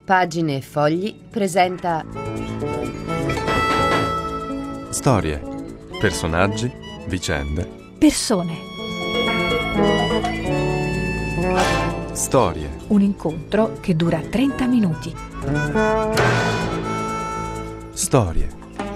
Pagine e Fogli presenta storie, personaggi, vicende, persone. Storie. Un incontro che dura 30 minuti. Storie.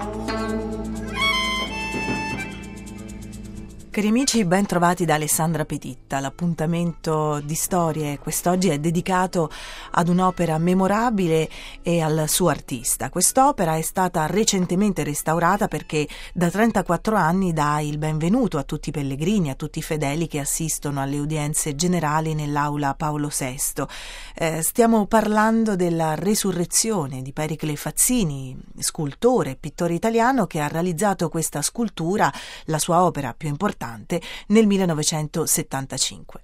Cari amici, ben trovati da Alessandra Petitta. L'appuntamento di storie quest'oggi è dedicato ad un'opera memorabile e al suo artista. Quest'opera è stata recentemente restaurata perché da 34 anni dà il benvenuto a tutti i pellegrini, a tutti i fedeli che assistono alle udienze generali nell'aula Paolo VI. Stiamo parlando della Resurrezione di Pericle Fazzini, scultore e pittore italiano che ha realizzato questa scultura, la sua opera più importante, nel 1975.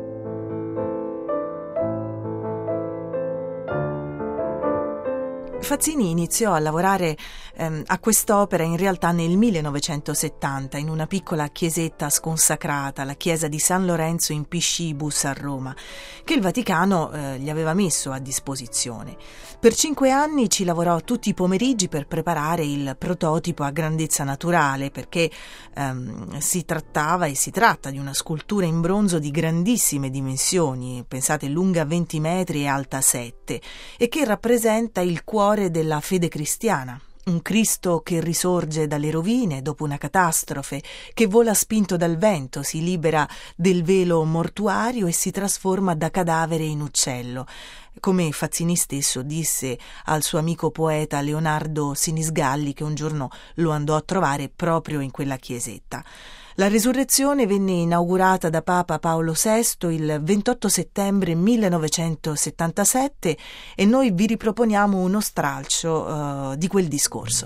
Fazzini iniziò a lavorare a quest'opera in realtà nel 1970 in una piccola chiesetta sconsacrata, la chiesa di San Lorenzo in Piscibus a Roma, che il Vaticano gli aveva messo a disposizione. Per 5 anni ci lavorò tutti i pomeriggi per preparare il prototipo a grandezza naturale, perché si trattava e si tratta di una scultura in bronzo di grandissime dimensioni, pensate lunga 20 metri e alta 7, e che rappresenta il cuore della fede cristiana. Un Cristo che risorge dalle rovine dopo una catastrofe, che vola spinto dal vento, si libera del velo mortuario e si trasforma da cadavere in uccello, come Fazzini stesso disse al suo amico poeta Leonardo Sinisgalli, che un giorno lo andò a trovare proprio in quella chiesetta. La Resurrezione venne inaugurata da Papa Paolo VI il 28 settembre 1977 e noi vi riproponiamo uno stralcio di quel discorso.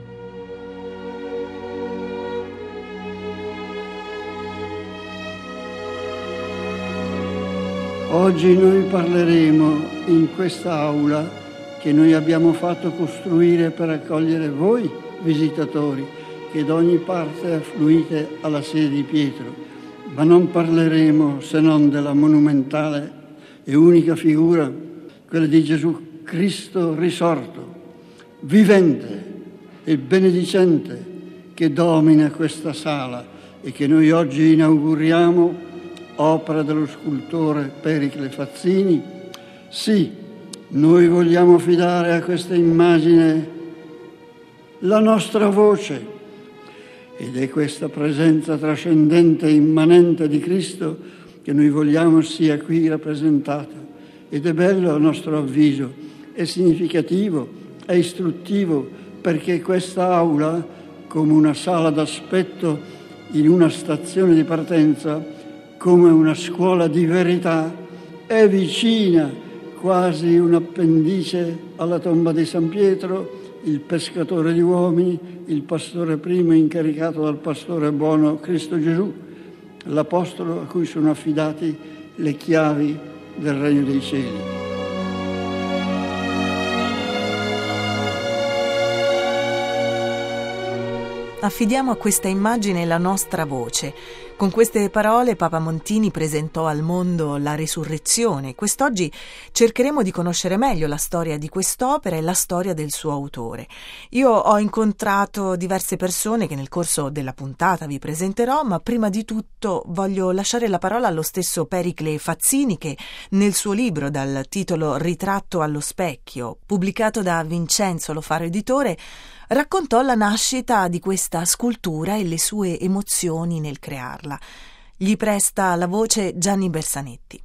Oggi noi parleremo in questa aula che noi abbiamo fatto costruire per accogliere voi visitatori che da ogni parte affluite alla sede di Pietro, ma non parleremo se non della monumentale e unica figura, quella di Gesù Cristo risorto, vivente e benedicente, che domina questa sala e che noi oggi inauguriamo, opera dello scultore Pericle Fazzini. Sì, noi vogliamo affidare a questa immagine la nostra voce, ed è questa presenza trascendente e immanente di Cristo che noi vogliamo sia qui rappresentata. Ed è bello a nostro avviso, è significativo, è istruttivo, perché questa aula, come una sala d'aspetto in una stazione di partenza, come una scuola di verità, è vicina, quasi un appendice alla tomba di San Pietro, il pescatore di uomini, il pastore primo incaricato dal pastore buono Cristo Gesù, l'apostolo a cui sono affidati le chiavi del regno dei cieli. Affidiamo a questa immagine la nostra voce. Con queste parole Papa Montini presentò al mondo la Resurrezione. Quest'oggi cercheremo di conoscere meglio la storia di quest'opera e la storia del suo autore. Io ho incontrato diverse persone che nel corso della puntata vi presenterò, ma prima di tutto voglio lasciare la parola allo stesso Pericle Fazzini, che nel suo libro dal titolo Ritratto allo specchio, pubblicato da Vincenzo Lo Faro Editore, raccontò la nascita di questa scultura e le sue emozioni nel crearla. Gli presta la voce Gianni Bersanetti.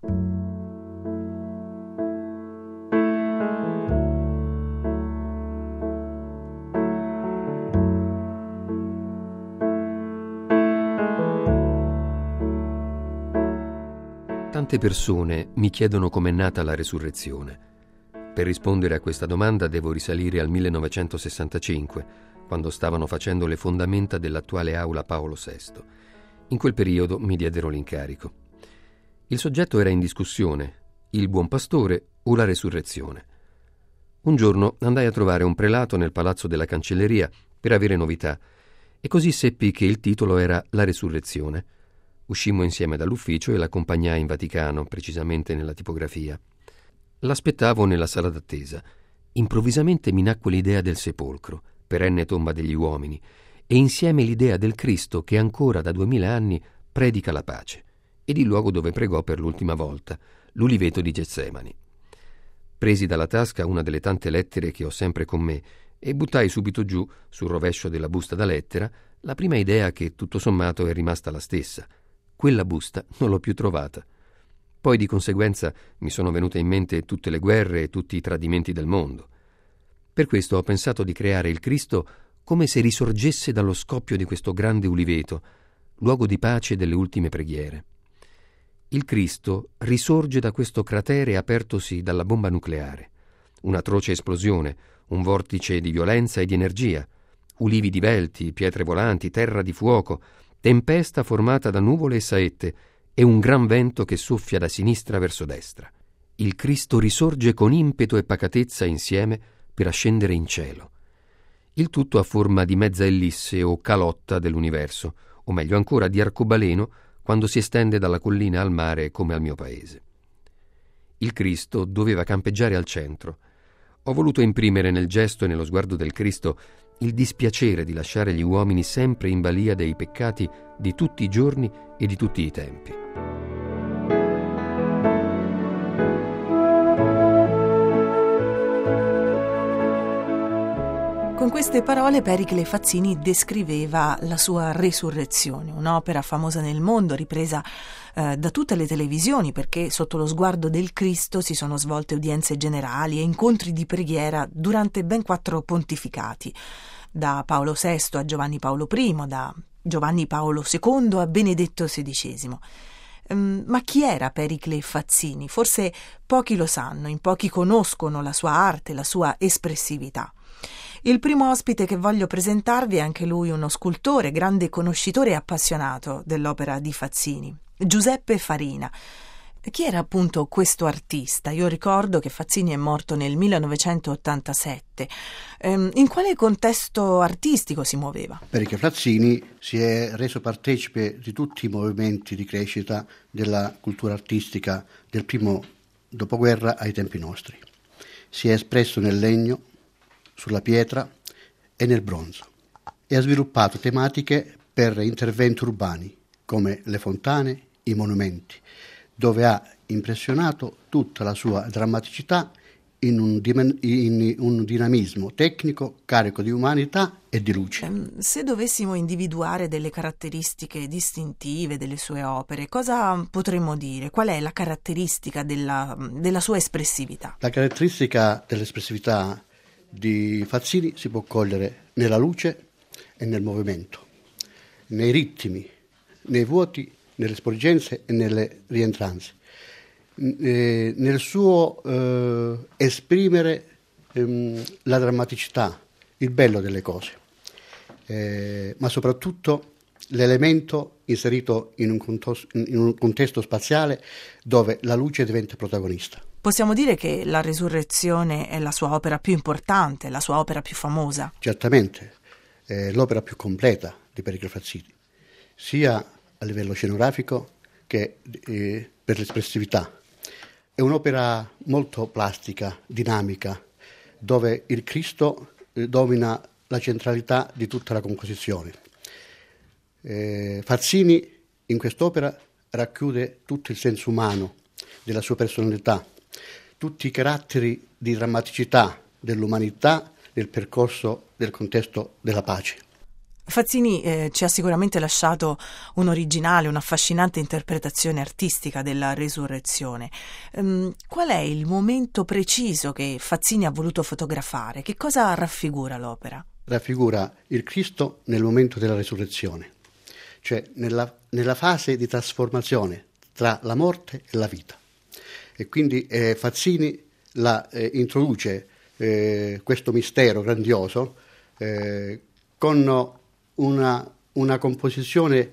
Tante persone mi chiedono com'è nata la Resurrezione. Per rispondere a questa domanda devo risalire al 1965, quando stavano facendo le fondamenta dell'attuale aula Paolo VI. In quel periodo mi diedero l'incarico. Il soggetto era in discussione: il buon pastore o la resurrezione. Un giorno andai a trovare un prelato nel palazzo della cancelleria per avere novità, e così seppi che il titolo era La Resurrezione. Uscimmo insieme dall'ufficio e l'accompagnai in Vaticano, precisamente nella tipografia. L'aspettavo nella sala d'attesa. Improvvisamente mi nacque l'idea del sepolcro, perenne tomba degli uomini, e insieme l'idea del Cristo che ancora da 2000 anni predica la pace, ed il luogo dove pregò per l'ultima volta, l'uliveto di Getsemani. Presi dalla tasca una delle tante lettere che ho sempre con me e buttai subito giù, sul rovescio della busta da lettera, la prima idea che tutto sommato è rimasta la stessa. Quella busta non l'ho più trovata. Poi di conseguenza mi sono venute in mente tutte le guerre e tutti i tradimenti del mondo. Per questo ho pensato di creare il Cristo come se risorgesse dallo scoppio di questo grande uliveto, luogo di pace delle ultime preghiere. Il Cristo risorge da questo cratere apertosi dalla bomba nucleare. Un'atroce esplosione, un vortice di violenza e di energia, ulivi divelti, pietre volanti, terra di fuoco, tempesta formata da nuvole e saette e un gran vento che soffia da sinistra verso destra. Il Cristo risorge con impeto e pacatezza insieme per ascendere in cielo. Il tutto a forma di mezza ellisse o calotta dell'universo, o meglio ancora di arcobaleno quando si estende dalla collina al mare come al mio paese. Il Cristo doveva campeggiare al centro. Ho voluto imprimere nel gesto e nello sguardo del Cristo il dispiacere di lasciare gli uomini sempre in balia dei peccati di tutti i giorni e di tutti i tempi. Con queste parole Pericle Fazzini descriveva la sua Resurrezione, un'opera famosa nel mondo, ripresa da tutte le televisioni, perché sotto lo sguardo del Cristo si sono svolte udienze generali e incontri di preghiera durante ben 4 pontificati, da Paolo VI a Giovanni Paolo I, da Giovanni Paolo II a Benedetto XVI. Ma chi era Pericle Fazzini? Forse pochi lo sanno, in pochi conoscono la sua arte, la sua espressività. Il primo ospite che voglio presentarvi è anche lui uno scultore, grande conoscitore e appassionato dell'opera di Fazzini, Giuseppe Farina. Chi era appunto questo artista? Io ricordo che Fazzini è morto nel 1987. In quale contesto artistico si muoveva? Pericle Fazzini si è reso partecipe di tutti i movimenti di crescita della cultura artistica del primo dopoguerra ai tempi nostri. Si è espresso nel legno, sulla pietra e nel bronzo e ha sviluppato tematiche per interventi urbani come le fontane, i monumenti, dove ha impressionato tutta la sua drammaticità in un dinamismo tecnico carico di umanità e di luce. Se dovessimo individuare delle caratteristiche distintive delle sue opere, cosa potremmo dire? Qual è la caratteristica della sua espressività? La caratteristica dell'espressività di Fazzini si può cogliere nella luce e nel movimento, nei ritmi, nei vuoti, nelle sporgenze e nelle rientranze, nel suo esprimere la drammaticità, il bello delle cose, ma soprattutto l'elemento inserito in un contesto spaziale dove la luce diventa protagonista. Possiamo dire che La Resurrezione è la sua opera più importante, la sua opera più famosa? Certamente, è l'opera più completa di Pericle Fazzini, sia a livello scenografico che per l'espressività. È un'opera molto plastica, dinamica, dove il Cristo domina la centralità di tutta la composizione. Fazzini in quest'opera racchiude tutto il senso umano della sua personalità, tutti i caratteri di drammaticità dell'umanità nel percorso del contesto della pace. Fazzini ci ha sicuramente lasciato un'originale, un'affascinante interpretazione artistica della Resurrezione. Qual è il momento preciso che Fazzini ha voluto fotografare? Che cosa raffigura l'opera? Raffigura il Cristo nel momento della Resurrezione, cioè nella fase di trasformazione tra la morte e la vita. E quindi Fazzini introduce questo mistero grandioso con una composizione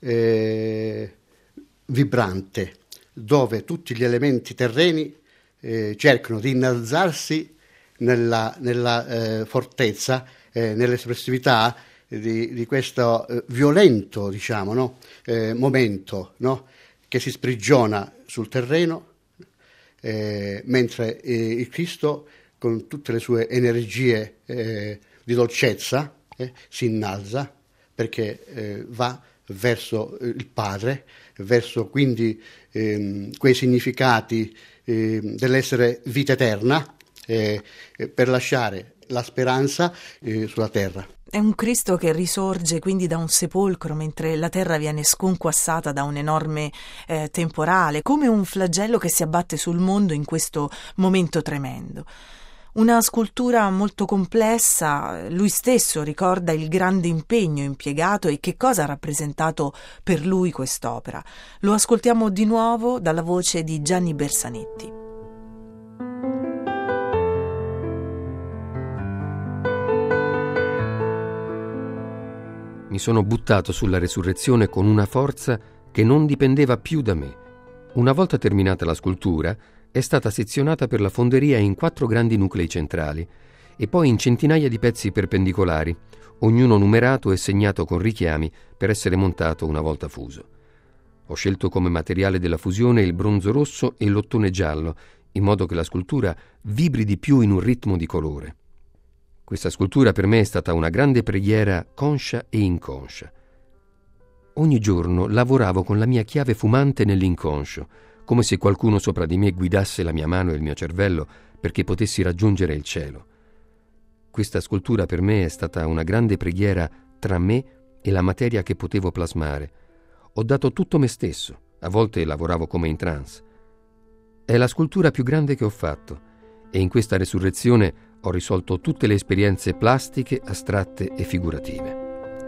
vibrante, dove tutti gli elementi terreni cercano di innalzarsi nella fortezza, nell'espressività di questo violento, diciamo, no? Momento, no? Che si sprigiona sul terreno mentre il Cristo, con tutte le sue energie di dolcezza, si innalza perché va verso il Padre, verso quindi quei significati dell'essere vita eterna, per lasciare la speranza sulla terra. È un Cristo che risorge quindi da un sepolcro mentre la terra viene sconquassata da un enorme temporale, come un flagello che si abbatte sul mondo in questo momento tremendo. Una scultura molto complessa, lui stesso ricorda il grande impegno impiegato e che cosa ha rappresentato per lui quest'opera. Lo ascoltiamo di nuovo dalla voce di Gianni Bersanetti. Mi sono buttato sulla resurrezione con una forza che non dipendeva più da me. Una volta terminata la scultura, è stata sezionata per la fonderia in 4 grandi nuclei centrali e poi in centinaia di pezzi perpendicolari, ognuno numerato e segnato con richiami per essere montato una volta fuso. Ho scelto come materiale della fusione il bronzo rosso e l'ottone giallo, in modo che la scultura vibri di più in un ritmo di colore. Questa scultura per me è stata una grande preghiera conscia e inconscia. Ogni giorno lavoravo con la mia chiave fumante nell'inconscio, come se qualcuno sopra di me guidasse la mia mano e il mio cervello perché potessi raggiungere il cielo. Questa scultura per me è stata una grande preghiera tra me e la materia che potevo plasmare. Ho dato tutto me stesso, a volte lavoravo come in trance. È la scultura più grande che ho fatto e in questa resurrezione ho risolto tutte le esperienze plastiche, astratte e figurative.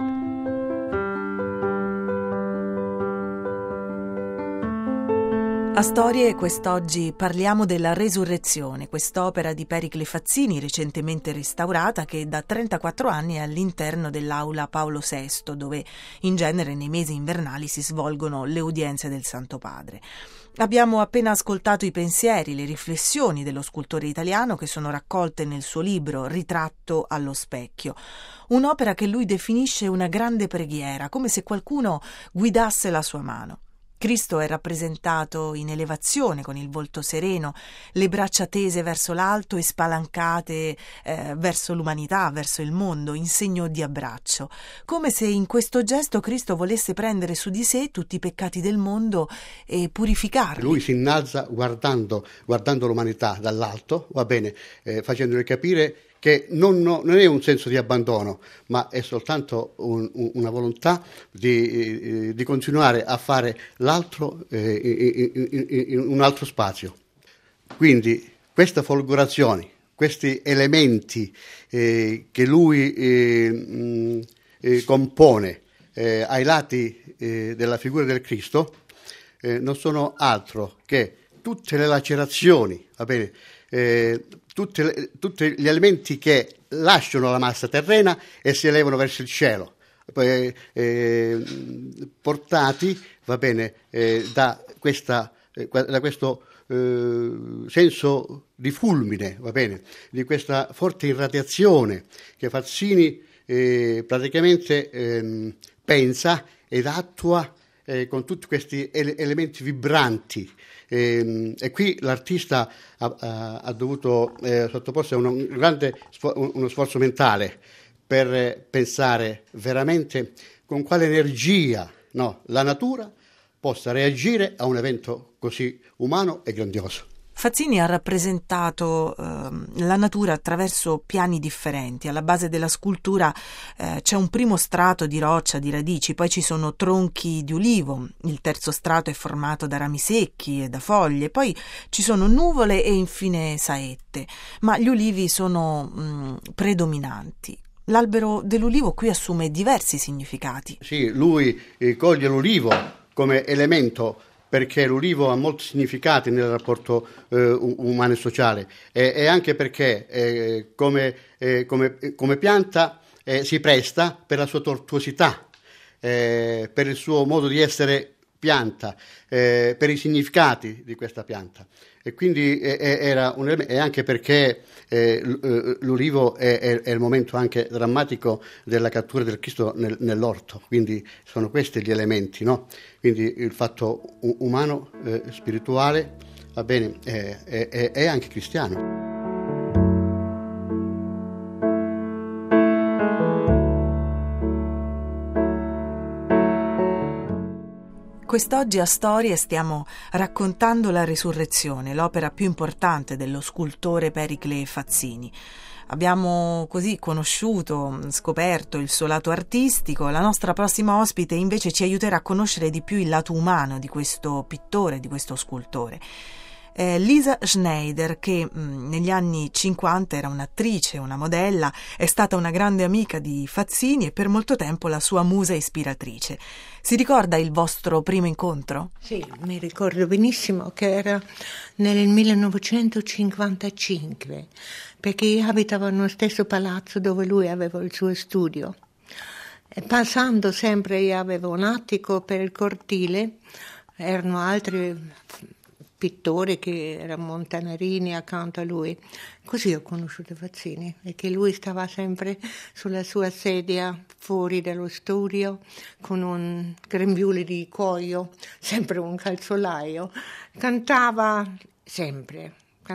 A Storie quest'oggi parliamo della Resurrezione, quest'opera di Pericle Fazzini recentemente restaurata che da 34 anni è all'interno dell'Aula Paolo VI, dove in genere nei mesi invernali si svolgono le udienze del Santo Padre. Abbiamo appena ascoltato i pensieri, le riflessioni dello scultore italiano che sono raccolte nel suo libro Ritratto allo specchio, un'opera che lui definisce una grande preghiera, come se qualcuno guidasse la sua mano. Cristo è rappresentato in elevazione, con il volto sereno, le braccia tese verso l'alto e spalancate verso l'umanità, verso il mondo, in segno di abbraccio, come se in questo gesto Cristo volesse prendere su di sé tutti i peccati del mondo e purificarli. Lui si innalza guardando l'umanità dall'alto, va bene, facendole capire che non è un senso di abbandono, ma è soltanto una volontà di continuare a fare l'altro in un altro spazio. Quindi queste folgorazioni, questi elementi che lui compone ai lati della figura del Cristo non sono altro che tutte le lacerazioni, va bene, tutti gli elementi che lasciano la massa terrena e si elevano verso il cielo, portati, va bene, da questo senso di fulmine, va bene, di questa forte irradiazione che Fazzini praticamente pensa ed attua con tutti questi elementi vibranti. E qui l'artista ha dovuto sottoporsi a uno sforzo mentale per pensare veramente con quale energia la natura possa reagire a un evento così umano e grandioso. Fazzini ha rappresentato la natura attraverso piani differenti. Alla base della scultura c'è un primo strato di roccia, di radici, poi ci sono tronchi di ulivo, il terzo strato è formato da rami secchi e da foglie, poi ci sono nuvole e infine saette, ma gli ulivi sono predominanti. L'albero dell'ulivo qui assume diversi significati. Sì, lui coglie l'ulivo come elemento perché l'ulivo ha molti significati nel rapporto umano e sociale e anche perché come pianta si presta per la sua tortuosità, per il suo modo di essere pianta, per i significati di questa pianta. E quindi era un elemento, e anche perché l'ulivo è il momento anche drammatico della cattura del Cristo nell'orto, quindi sono questi gli elementi, no? Quindi il fatto umano, spirituale, va bene, è anche cristiano. Quest'oggi a Storie stiamo raccontando La Resurrezione, l'opera più importante dello scultore Pericle Fazzini. Abbiamo così conosciuto, scoperto il suo lato artistico. La nostra prossima ospite invece ci aiuterà a conoscere di più il lato umano di questo pittore, di questo scultore. Lisa Schneider, che negli anni 50 era un'attrice, una modella, è stata una grande amica di Fazzini e per molto tempo la sua musa ispiratrice. Si ricorda il vostro primo incontro? Sì, mi ricordo benissimo che era nel 1955, perché io abitavo nello stesso palazzo dove lui aveva il suo studio. E passando sempre, io avevo un attico per il cortile, erano altri pittori che erano Montanarini accanto a lui. Così ho conosciuto Fazzini, perché lui stava sempre sulla sua sedia fuori dallo studio con un grembiule di cuoio, sempre un calzolaio. Cantava sempre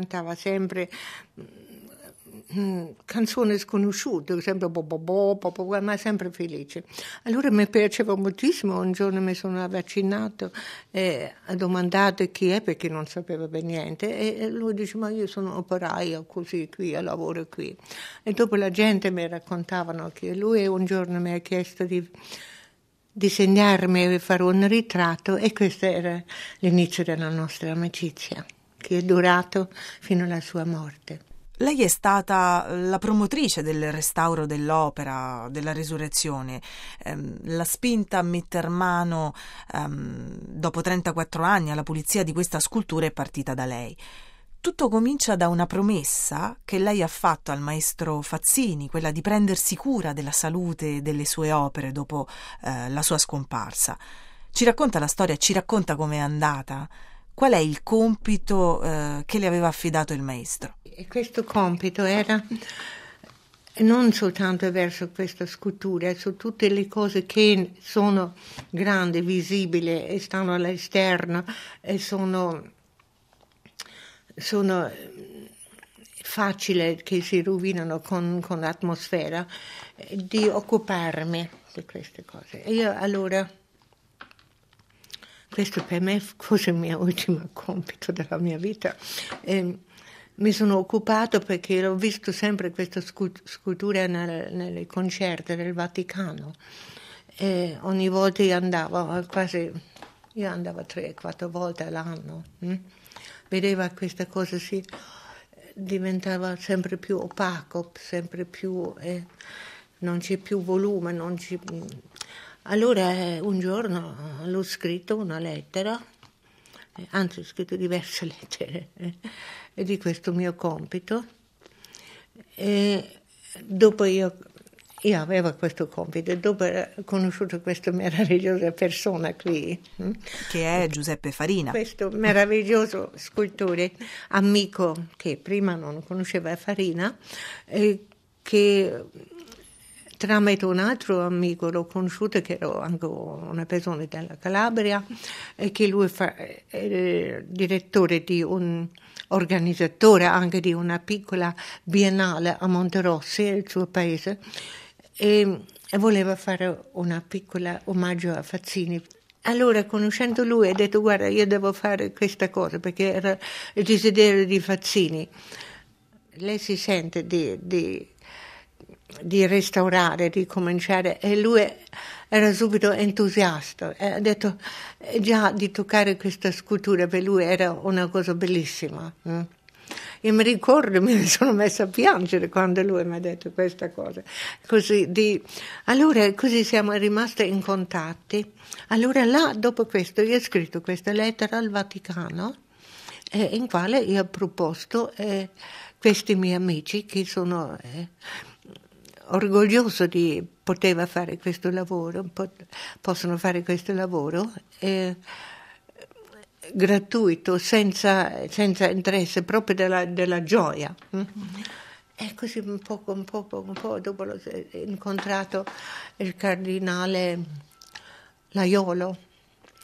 canzoni sconosciute, sempre ma sempre felice. Allora mi piaceva moltissimo. Un giorno mi sono avvicinato e ho domandato chi è, perché non sapeva per niente, e lui dice: ma io sono operaio così qui, io lavoro qui. E dopo la gente mi raccontavano che lui un giorno mi ha chiesto di disegnarmi e fare un ritratto, e questo era l'inizio della nostra amicizia, che è durato fino alla sua morte. Lei è stata la promotrice del restauro dell'opera della Resurrezione. La spinta a metter mano dopo 34 anni alla pulizia di questa scultura è partita da lei. Tutto comincia da una promessa che lei ha fatto al maestro Fazzini, quella di prendersi cura della salute delle sue opere dopo la sua scomparsa. Ci racconta la storia, ci racconta com'è andata? Qual è il compito che le aveva affidato il maestro? E questo compito era non soltanto verso questa scultura, su tutte le cose che sono grandi, visibili e stanno all'esterno e sono facili che si rovinano con l'atmosfera, di occuparmi di queste cose. E io allora, questo per me forse il mio ultimo compito della mia vita. Mi sono occupato perché ho visto sempre questa scultura nei concerti del Vaticano. E ogni volta io andavo 3-4 volte all'anno. Vedeva questa cosa diventava sempre più opaco, sempre più, non c'è più volume, Allora un giorno l'ho scritto una lettera, anzi ho scritto diverse lettere di questo mio compito, e dopo io avevo questo compito, e dopo ho conosciuto questa meravigliosa persona qui, che è Giuseppe Farina, questo meraviglioso scultore, amico che prima non conosceva Farina, che tramite un altro amico l'ho conosciuto, che era anche una persona della Calabria, e che lui è il direttore di un organizzatore anche di una piccola biennale a Monterossi, il suo paese, e voleva fare una piccola omaggio a Fazzini. Allora, conoscendo lui, ho detto: guarda, io devo fare questa cosa, perché era il desiderio di Fazzini. Lei si sente di restaurare, di cominciare, e lui era subito entusiasta, ha detto già di toccare questa scultura per lui era una cosa bellissima. Io mi ricordo, mi sono messa a piangere quando lui mi ha detto questa cosa. Allora così siamo rimasti in contatti. Allora là, dopo questo, io ho scritto questa lettera al Vaticano, in quale io ho proposto questi miei amici che sono orgoglioso di poter fare questo lavoro, possono fare questo lavoro gratuito, senza interesse, proprio della gioia. E così un po' dopo ho incontrato il cardinale Laiolo,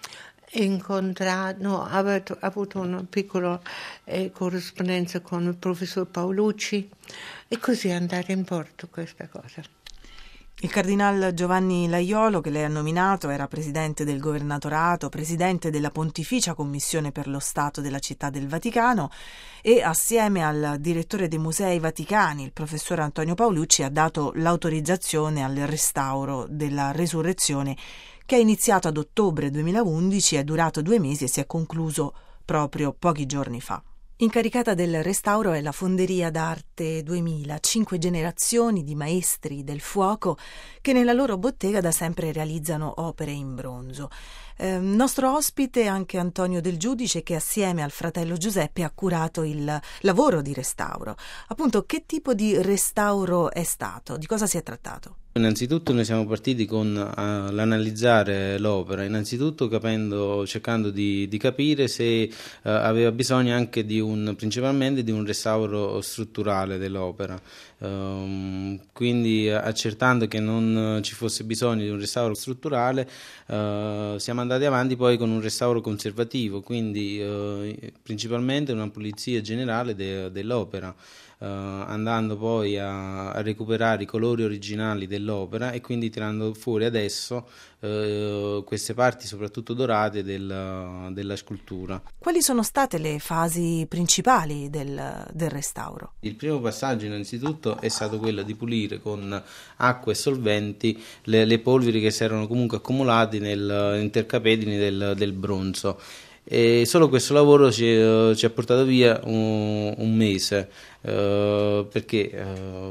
aveva avuto una piccola corrispondenza con il professor Paolucci e così è andata in porto questa cosa. Il cardinal Giovanni Laiolo, che lei ha nominato, era presidente del governatorato, presidente della Pontificia Commissione per lo Stato della Città del Vaticano e assieme al direttore dei Musei Vaticani, il professor Antonio Paolucci, ha dato l'autorizzazione al restauro della Resurrezione, che è iniziato ad ottobre 2011, è durato 2 mesi e si è concluso proprio pochi giorni fa. Incaricata del restauro è la Fonderia d'Arte 2000, 5 generazioni di maestri del fuoco che nella loro bottega da sempre realizzano opere in bronzo. Nostro ospite è anche Antonio Del Giudice, che assieme al fratello Giuseppe ha curato il lavoro di restauro. Appunto, che tipo di restauro è stato? Di cosa si è trattato? Innanzitutto noi siamo partiti con l'analizzare l'opera, innanzitutto cercando di capire se aveva bisogno anche principalmente di un restauro strutturale dell'opera, quindi accertando che non ci fosse bisogno di un restauro strutturale siamo andati avanti poi con un restauro conservativo, quindi principalmente una pulizia generale dell'opera. Andando poi a recuperare i colori originali dell'opera e quindi tirando fuori adesso queste parti soprattutto dorate della scultura. Quali sono state le fasi principali del restauro? Il primo passaggio innanzitutto è stato quello di pulire con acqua e solventi le polveri che si erano comunque accumulate nel intercapedini del bronzo. E solo questo lavoro ci ha portato via un mese, perché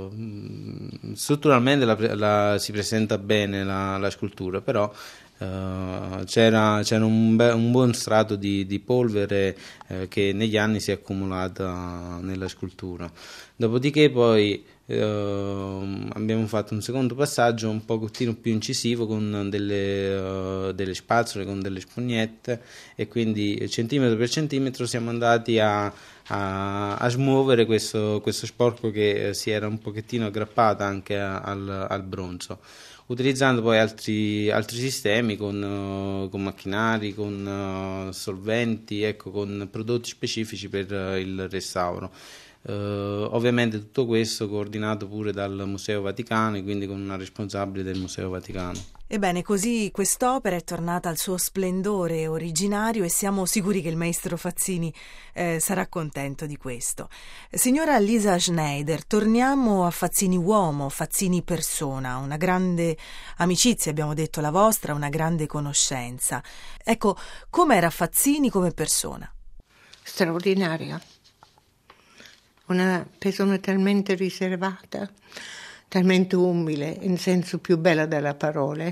strutturalmente si presenta bene la scultura, però c'era un buon strato di polvere che negli anni si è accumulata nella scultura. Dopodiché poi abbiamo fatto un secondo passaggio un pochettino più incisivo con delle spazzole, con delle spugnette, e quindi centimetro per centimetro siamo andati a smuovere questo sporco che si era un pochettino aggrappato anche al bronzo, utilizzando poi altri sistemi con macchinari, con solventi, con prodotti specifici per il restauro. Ovviamente tutto questo coordinato pure dal Museo Vaticano, quindi con una responsabile del Museo Vaticano. Ebbene, così quest'opera è tornata al suo splendore originario e siamo sicuri che il maestro Fazzini sarà contento di questo. Signora Lisa Schneider, torniamo a Fazzini uomo, Fazzini persona, una grande amicizia, abbiamo detto la vostra, una grande conoscenza. Ecco, com'era Fazzini come persona? Straordinaria. Una persona talmente riservata, talmente umile, in senso più bello della parola,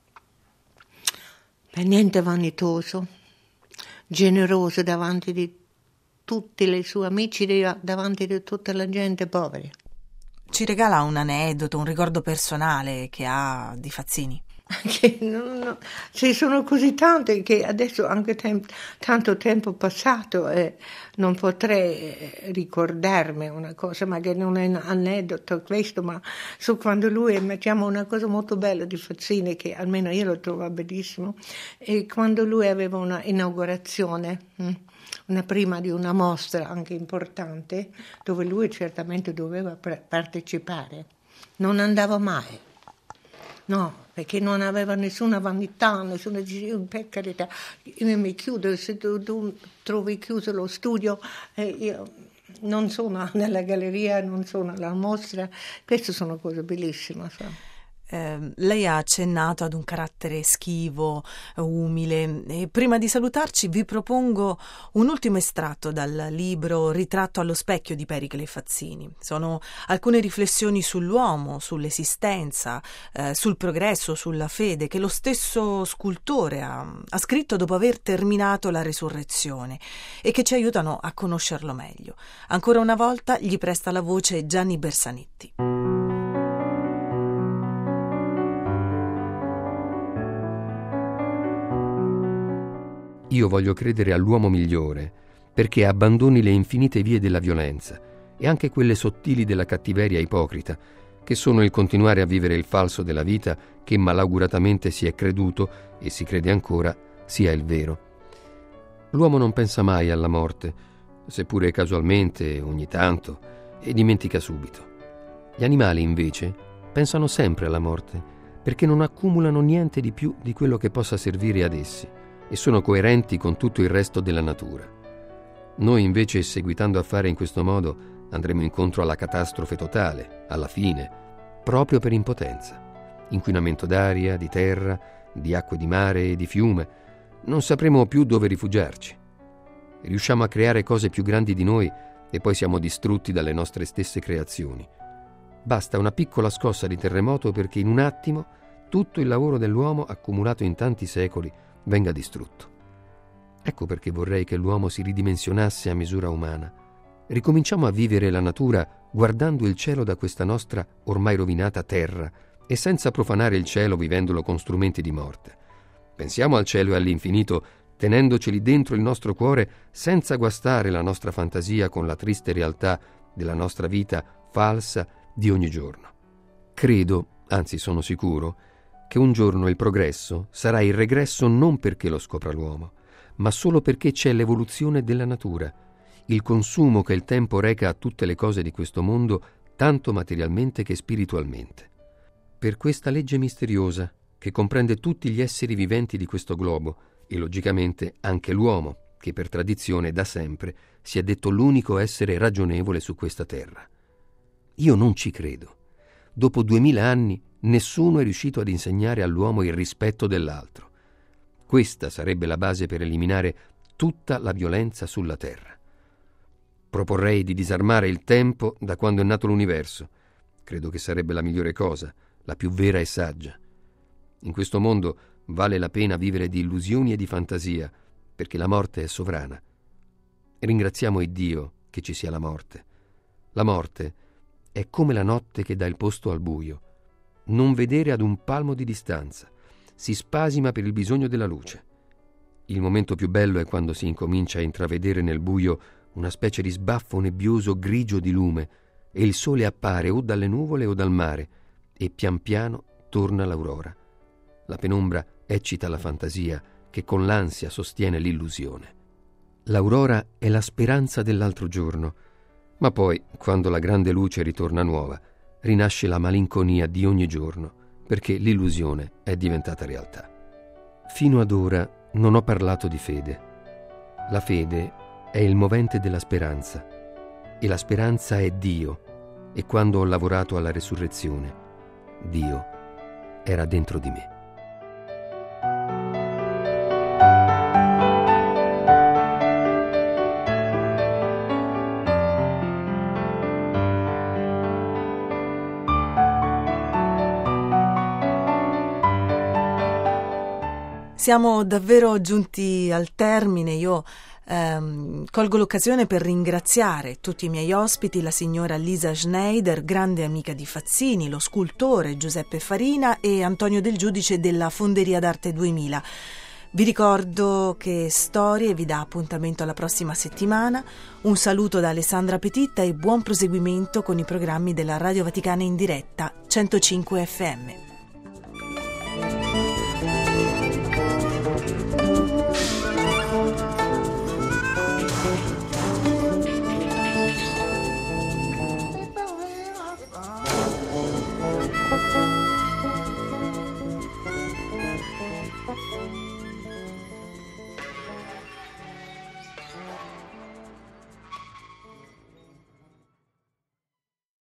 per niente vanitoso, generoso davanti di tutti i suoi amici, davanti di tutta la gente povera. Ci regala un aneddoto, un ricordo personale che ha di Fazzini? Ci sono così tante che adesso anche tanto tempo passato non potrei ricordarmi una cosa, magari non è un aneddoto questo, ma su quando lui mettiamo una cosa molto bella di Fazzini, che almeno io lo trovo bellissimo, e quando lui aveva una inaugurazione, una prima di una mostra anche importante, dove lui certamente doveva partecipare, non andava mai. No, perché non aveva nessuna vanità, per carità, io mi chiudo, se tu trovi chiuso lo studio, io non sono nella galleria, non sono alla mostra, queste sono cose bellissime. So. Lei ha accennato ad un carattere schivo, umile, e prima di salutarci vi propongo un ultimo estratto dal libro Ritratto allo specchio di Pericle Fazzini. Sono alcune riflessioni sull'uomo, sull'esistenza, sul progresso, sulla fede, che lo stesso scultore ha scritto dopo aver terminato la Resurrezione e che ci aiutano a conoscerlo meglio. Ancora una volta gli presta la voce Gianni Bersanetti. Io voglio credere all'uomo migliore, perché abbandoni le infinite vie della violenza e anche quelle sottili della cattiveria ipocrita, che sono il continuare a vivere il falso della vita che malauguratamente si è creduto, e si crede ancora, sia il vero. L'uomo non pensa mai alla morte, seppure casualmente, ogni tanto, e dimentica subito. Gli animali, invece, pensano sempre alla morte, perché non accumulano niente di più di quello che possa servire ad essi, e sono coerenti con tutto il resto della natura. Noi, invece, seguitando a fare in questo modo, andremo incontro alla catastrofe totale, alla fine, proprio per impotenza. Inquinamento d'aria, di terra, di acque di mare e di fiume. Non sapremo più dove rifugiarci. Riusciamo a creare cose più grandi di noi e poi siamo distrutti dalle nostre stesse creazioni. Basta una piccola scossa di terremoto perché in un attimo tutto il lavoro dell'uomo accumulato in tanti secoli venga distrutto. Ecco perché vorrei che l'uomo si ridimensionasse a misura umana. Ricominciamo a vivere la natura guardando il cielo da questa nostra ormai rovinata terra e senza profanare il cielo vivendolo con strumenti di morte. Pensiamo al cielo e all'infinito tenendoceli dentro il nostro cuore senza guastare la nostra fantasia con la triste realtà della nostra vita falsa di ogni giorno. Credo, anzi sono sicuro, che un giorno il progresso sarà il regresso non perché lo scopra l'uomo, ma solo perché c'è l'evoluzione della natura, il consumo che il tempo reca a tutte le cose di questo mondo, tanto materialmente che spiritualmente. Per questa legge misteriosa, che comprende tutti gli esseri viventi di questo globo e logicamente anche l'uomo, che per tradizione da sempre si è detto l'unico essere ragionevole su questa terra. Io non ci credo. Dopo 2000 anni nessuno è riuscito ad insegnare all'uomo il rispetto dell'altro. Questa sarebbe la base per eliminare tutta la violenza sulla terra. Proporrei di disarmare il tempo da quando è nato l'universo. Credo che sarebbe la migliore cosa, la più vera e saggia. In questo mondo vale la pena vivere di illusioni e di fantasia, perché la morte è sovrana. Ringraziamo Iddio che ci sia la morte. La morte è come la notte che dà il posto al buio. Non vedere ad un palmo di distanza. Si spasima per il bisogno della luce. Il momento più bello è quando si incomincia a intravedere nel buio una specie di sbaffo nebbioso grigio di lume e il sole appare o dalle nuvole o dal mare e pian piano torna l'aurora. La penombra eccita la fantasia che con l'ansia sostiene l'illusione. L'aurora è la speranza dell'altro giorno, ma poi, quando la grande luce ritorna nuova, rinasce la malinconia di ogni giorno, perché l'illusione è diventata realtà. Fino ad ora non ho parlato di fede. La fede è il movente della speranza, e la speranza è Dio, e quando ho lavorato alla resurrezione, Dio era dentro di me. Siamo davvero giunti al termine. Io colgo l'occasione per ringraziare tutti i miei ospiti, la signora Lisa Schneider, grande amica di Fazzini, lo scultore Giuseppe Farina e Antonio Del Giudice della Fonderia d'Arte 2000. Vi ricordo che Storie vi dà appuntamento alla prossima settimana. Un saluto da Alessandra Petitta e buon proseguimento con i programmi della Radio Vaticana in diretta 105 FM.